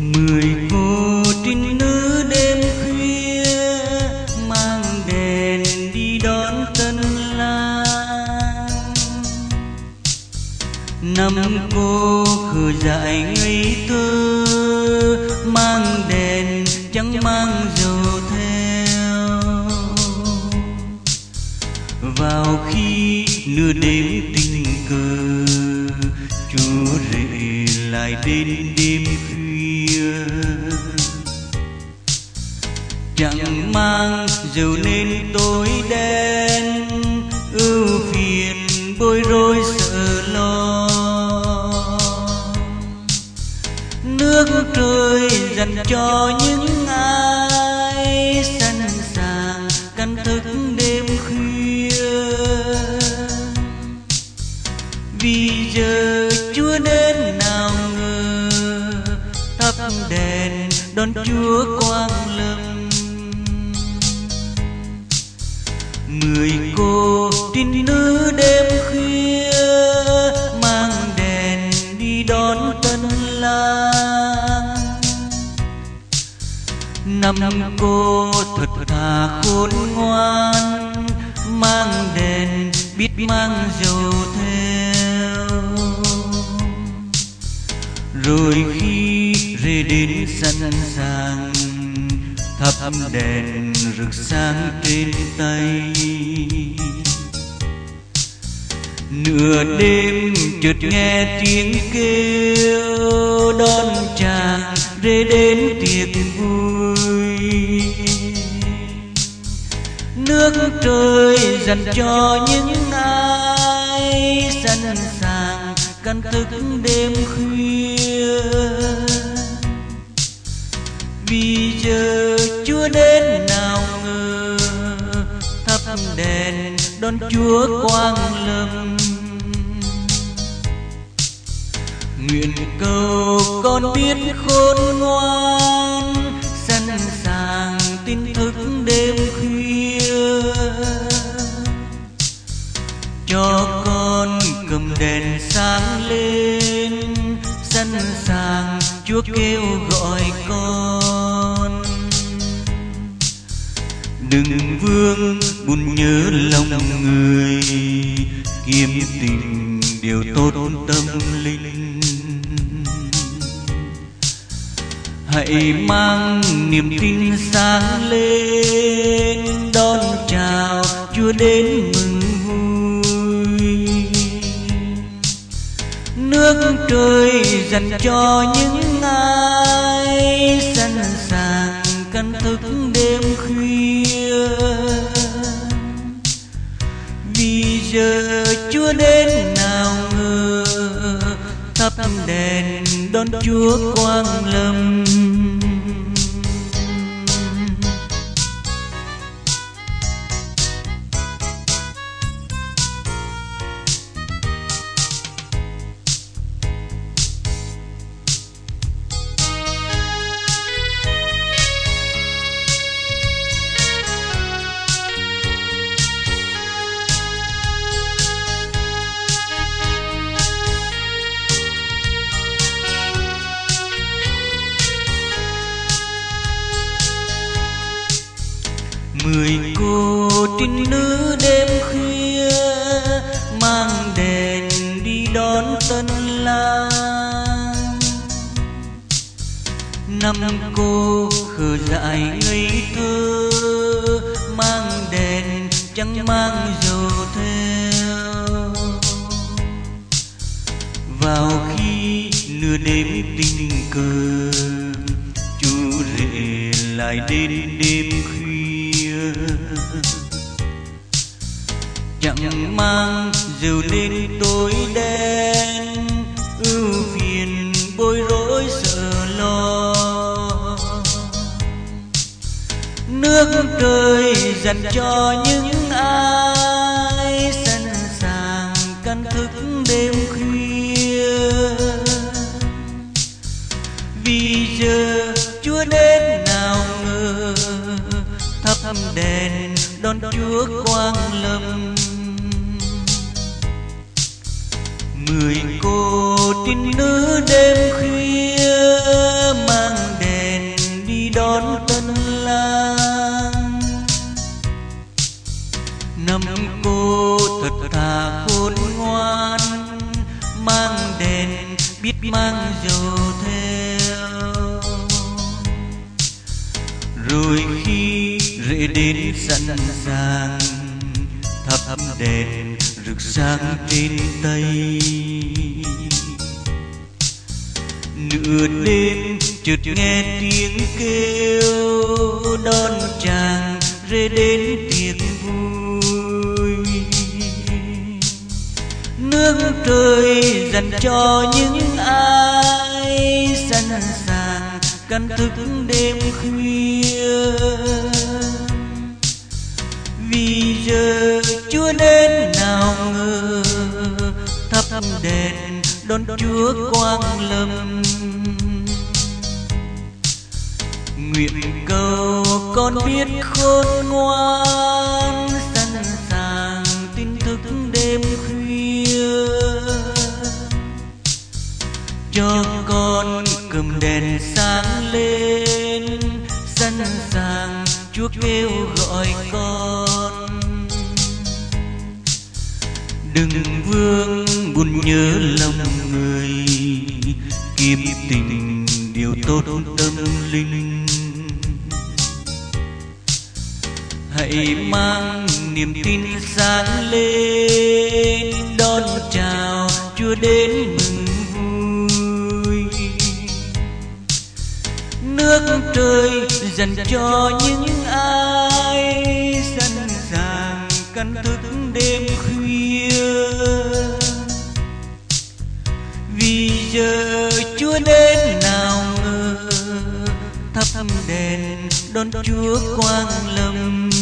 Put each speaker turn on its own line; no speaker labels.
Mười cô trinh nữ đêm khuya mang đèn đi đón tân lang. Năm cô khờ dại ngây thơ mang đèn chẳng mang dầu theo. Vào khi nửa đêm tình cờ Chúa rể lại đến đêm khuya, chẳng mang dầu nên tối đen, ưu phiền bối rối sợ lo. Nước trời dành cho những ai sẵn sàng canh thức đêm khuya. Vì giờ Chúa đến nào ngờ thắp đèn đón Chúa quang lâm. Mười cô trinh nữ đêm khuya mang đèn đi đón tân lang. Năm cô thật thà khôn ngoan mang đèn biết mang dầu theo. Rồi khi rể đến sẵn sàng thắp đèn rực sáng trên tay. Nửa đêm chợt nghe tiếng kêu đón chàng rể đến tiệc vui. Nước trời dành cho những ai sẵn sàng canh thức đêm khuya. Vì giờ Chúa đến nào ngờ thắp đèn đón Chúa quang lâm. Nguyện cầu con biết khôn ngoan sẵn sàng tin thức đêm khuya. Cho con cầm đèn sáng lên sẵn sàng Chúa kêu gọi con. Đừng vương buồn nhớ lòng người, kiếm tìm điều tốt tâm linh. Hãy mang niềm tin sáng lên đón chào Chúa đến mừng vui. Nước trời dành cho những ai sẵn sàng canh thức đêm khuya. Vì giờ Chúa đến nào ngờ thắp đèn đón Chúa quang lâm. Mười cô trinh nữ đêm khuya mang đèn đi đón tân lang. Năm cô khờ dại ngây thơ mang đèn chẳng mang dầu theo. Vào khi nửa đêm tình cờ Chúa rể lại đến đêm khuya, chẳng mang dầu nên tối đen, ưu phiền bối rối sợ lo. Nước trời dành cho những ai sẵn sàng canh thức đêm khuya. Vì giờ Chúa đến nào ngờ thắp đèn đón Chúa quang lâm. Mười cô trinh nữ đêm khuya mang biết mang dầu theo. Rồi khi rễ đến sẵn sàng, thắp đèn rực sáng trên tay. Nửa đêm chợt nghe tiếng kêu đón chàng rẽ đến tiệc vui. Nước trời dành cho những ai sẵn sàng canh thức đêm khuya. Vì giờ Chúa đến nào ngờ, thắp đèn đón Chúa quang lâm. Nguyện cầu con biết khôn ngoan, sẵn sàng tin thức đêm khuya. Cho con cầm đèn sáng lên, sẵn sàng Chúa kêu gọi con. Đừng vương buồn nhớ lòng người, kiếm tình điều tốt tâm linh. Hãy mang niềm tin sáng lên, đón chào Chúa đến mừng vui. Nước trời dành cho những ai sẵn sàng canh thức đêm khuya. Vì giờ Chúa đến nào ngờ, thắp đèn đón Chúa quang lâm.